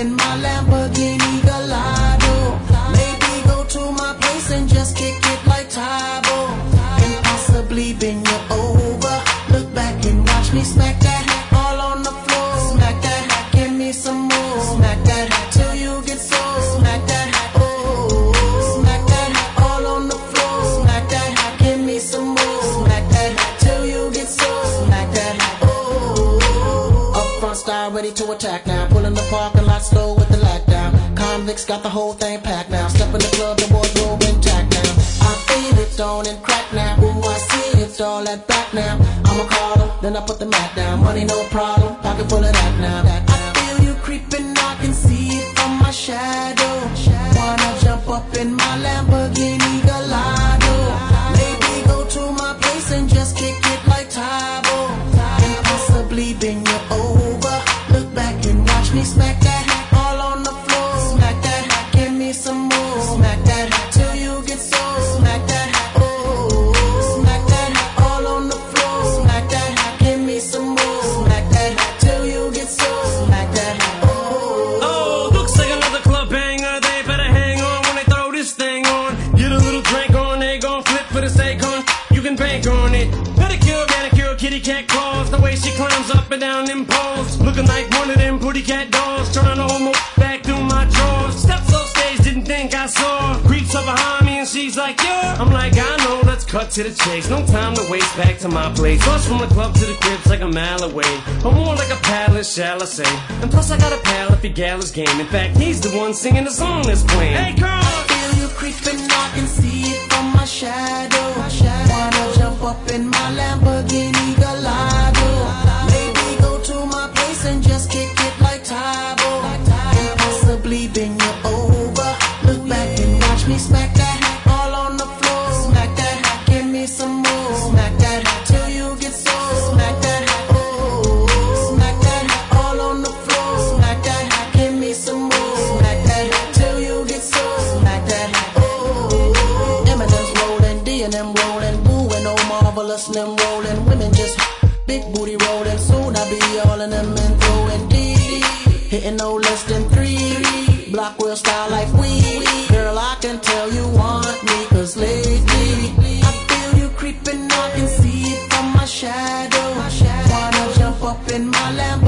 in my Lamborghini Gallardo. Maybe go to my place and just kick it like Tybo, and possibly bend you over. Look back and watch me smack that all on the floor. Smack that, give me some more. Smack that till you get sore. Smack that, oh, smack that all on the floor. Smack that, give me some more. Smack that till you get sore. Smack that, oh. Up front style, ready to attack now. Pulling the parking lot slow with the lockdown. Convicts got the whole thing packed now. Step in the club, the wardrobe intact now. I feel it on and crack now. Ooh, I see it's all that back now. I'ma call them, then I put the mat down. Money no problem, pocket full of that now. I feel you creeping, I can see it from my shadow. Wanna jump up in my Lamborghini Gallardo. Maybe go to my place and just kick it like Tybo, and possibly bend you over. Look back and watch me smack that all on the floor. Smack that, give me some more. Smack that till you get sore. Smack that, oh, smack that all on the floor. Smack that, give me some more. Smack that till you get sore. Smack that, oh. Oh, looks like another club banger. They better hang on when they throw this thing on. Get a little drink on, they gon' flip for the sake on. You can bank on it. Pedicure, manicure, kitty cat claws. The way she climbs up and down them poles, looking like one of them pretty cat dolls. Turning the homo back through my drawers. Steps off stage, didn't think I saw. Creeps up behind me and she's like, yeah. I'm like, I know, let's cut to the chase. No time to waste, back to my place. Bus from the club to the crib's like a mile away, or more like a palace, shall I say. And plus I got a pal if your gal is game. In fact, he's the one singing the song that's playing. Hey girl, I feel you creeping, I can see it from my shadow. Wanna jump up in my Lamborghini Gallardo. Maybe go to my place and just kick it like Tybo, and possibly bend you over. Look back and watch me smack that all on the floor. Smack that, give me some more. Smack that till you get sore. Smack that, oh, smack that all on the floor. Smack that, give me some more. Smack that till you get sore. Smack that, oh. Eminem's rolling, D and M rolling, Boo and Oh Marvelous and them rolling. Women just big booty rolling. Soon I be all in them and throwing D, hitting no less than 3. Block wheel style like we. Girl, I can tell you want me, cause lately I feel you creeping, I can see it from my shadow. Wanna jump up in my Lamborghini